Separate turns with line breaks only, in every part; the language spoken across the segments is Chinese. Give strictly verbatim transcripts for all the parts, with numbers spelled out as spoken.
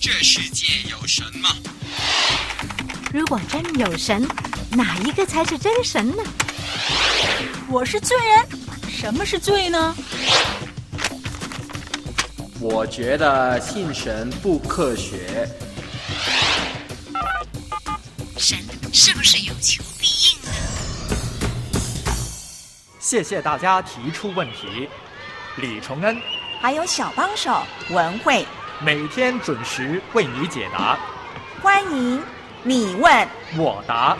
这世界有神吗？
如果真有神，哪一个才是真神呢？
我是罪人，什么是罪呢？
我觉得信神不科学。
神是不是有求必应呢？
谢谢大家提出问题，李崇恩
还有小帮手文慧，
每天准时为你解答。
欢迎你问
我答。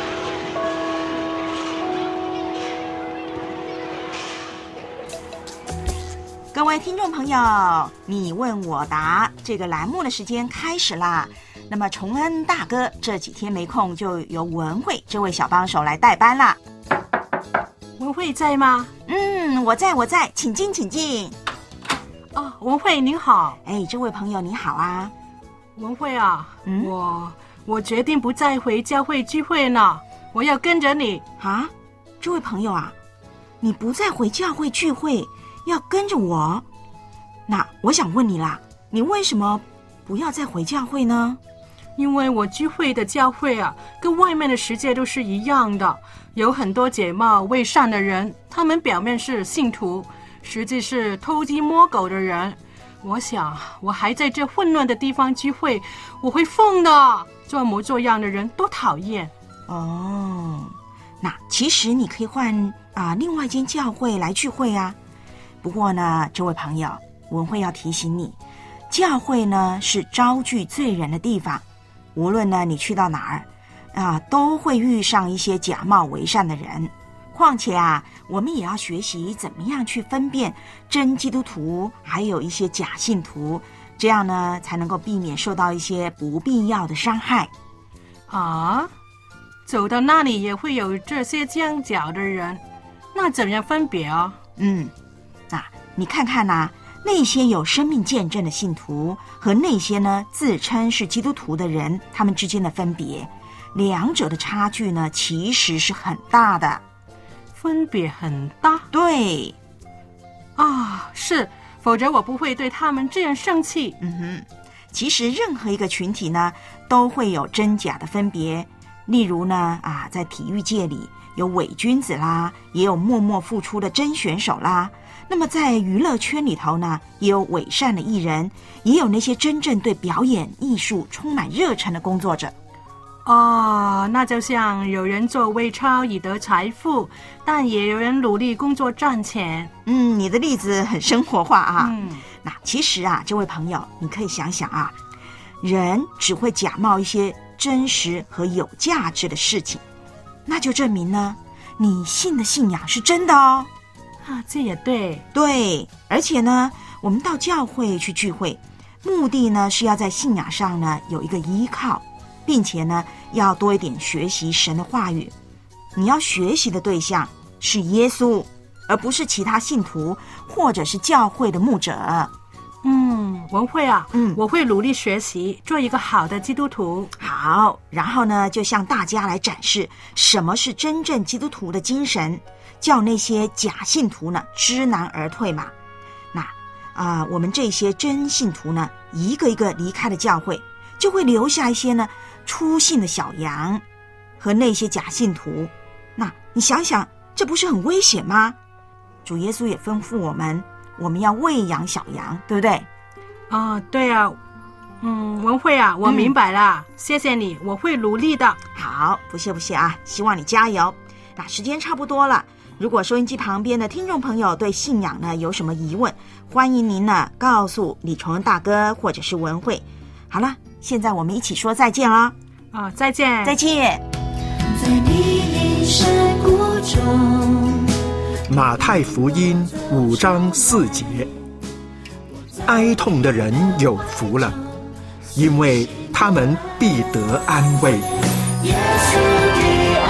各位听众朋友，你问我答这个栏目的时间开始啦。那么崇恩大哥这几天没空，就由文慧这位小帮手来代班啦。
文慧在吗？
嗯，我在我在，请进请进。
哦，文慧您好。
哎，这位朋友你好啊。
文慧啊，
嗯、
我我决定不再回教会聚会了，我要跟着你。
啊，这位朋友啊，你不再回教会聚会，要跟着我？那我想问你啦，你为什么不要再回教会呢？
因为我聚会的教会啊，跟外面的世界都是一样的，有很多假冒伪善的人，他们表面是信徒，实际是偷鸡摸狗的人。我想我还在这混乱的地方聚会，我会疯的，做模作样的人多讨厌。
哦，那其实你可以换啊、呃、另外一间教会来聚会啊。不过呢，这位朋友，文慧要提醒你，教会呢是招聚罪人的地方，无论呢你去到哪儿啊，都会遇上一些假冒伪善的人。况且啊，我们也要学习怎么样去分辨真基督徒还有一些假信徒，这样呢才能够避免受到一些不必要的伤害。
啊，走到那里也会有这些犟脚的人，那怎样分别啊？
嗯，那你看看呐、啊，那些有生命见证的信徒和那些呢自称是基督徒的人，他们之间的分别，两者的差距呢其实是很大的。
分别很大？
对
啊，是，否则我不会对他们这样生气。
嗯哼，其实任何一个群体呢都会有真假的分别。例如呢啊，在体育界里有伪君子啦，也有默默付出的真选手啦。那么在娱乐圈里头呢，也有伪善的艺人，也有那些真正对表演艺术充满热忱的工作者。
哦，那就像有人做微钞以得财富，但也有人努力工作赚钱。
嗯，你的例子很生活化啊。
嗯，
那其实啊，这位朋友，你可以想想啊，人只会假冒一些真实和有价值的事情，那就证明呢，你信的信仰是真的哦。
啊，这也对。
对，而且呢，我们到教会去聚会，目的呢是要在信仰上呢有一个依靠，并且呢要多一点学习神的话语。你要学习的对象是耶稣，而不是其他信徒或者是教会的牧者。
嗯，文慧啊，
嗯，
我会努力学习，做一个好的基督徒。
好，然后呢，就向大家来展示什么是真正基督徒的精神，叫那些假信徒呢知难而退嘛。那啊、呃，我们这些真信徒呢，一个一个离开了教会，就会留下一些呢初信的小羊和那些假信徒。那你想想，这不是很危险吗？主耶稣也吩咐我们，我们要喂养小羊，对不对？
啊，对啊，嗯，文慧啊，我明白了，嗯、谢谢你，我会努力的。
好，不谢不谢啊，希望你加油。那时间差不多了，如果收音机旁边的听众朋友对信仰呢有什么疑问，欢迎您呢告诉李崇恩大哥或者是文慧。好了，现在我们一起说再见了。
啊，再见，
再见。
在你的山谷中，
马太福音五章四节，哀痛的人有福了，因为他们必得安慰。
耶稣的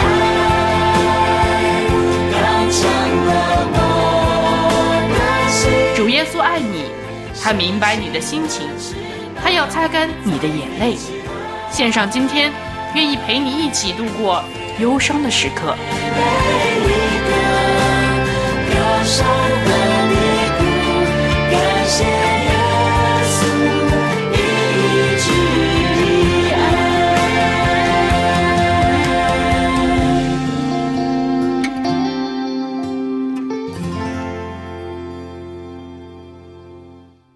爱刚强了我的心。
主耶稣爱你，他明白你的心情，他要擦干你的眼泪，献上今天，愿意陪你一起度过忧伤的时刻。
每一个歌声